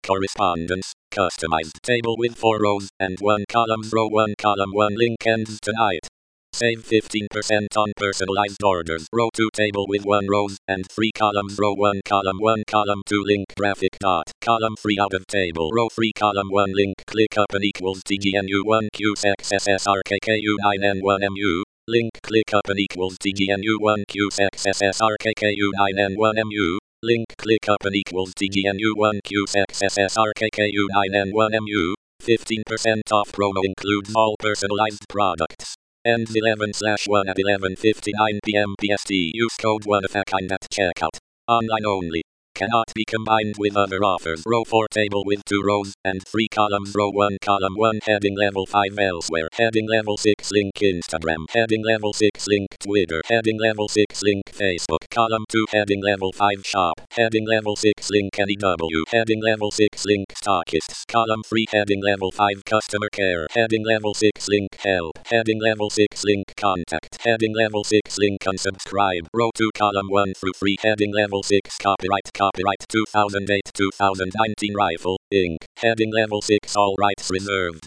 Correspondence, customized table with 4 rows and 1 column. Row 1 column 1 link ends tonight. Save 15% on personalized orders. Row 2 table with 1 rows and 3 columns. Row 1 column 2 link graphic dot. Column 3 out of table. Row 3 column 1 link. Click up and equals TGNU1 QSXSSRKKU9N1MU. Link click up and equals TGNU1 QSXSSRKKU9N1MU. Link click up and equals TGNU1 QSXSSRKKU9N1MU. 15% off promo includes all personalized products. Ends 11/1 at 11:59 p.m. PST. Use code 1FAKIND at checkout. Online only. Cannot be combined with other offers. Row 4 table with 2 rows and 3 columns. Row 1 column 1 heading level 5 elsewhere. Heading level 6 link Instagram. Heading level 6 link Twitter. Heading level 6 link Facebook. Column 2 heading level 5 shop. Heading level 6 link NEW. Heading level 6 link stockists. Column 3 heading level 5 customer care. Heading level 6 link help. Heading level 6 link contact. Heading level 6 link unsubscribe. Row 2 column 1 through 3 heading level 6 copyright 2008-2019 Rifle, Inc. Heading level 6 all rights reserved.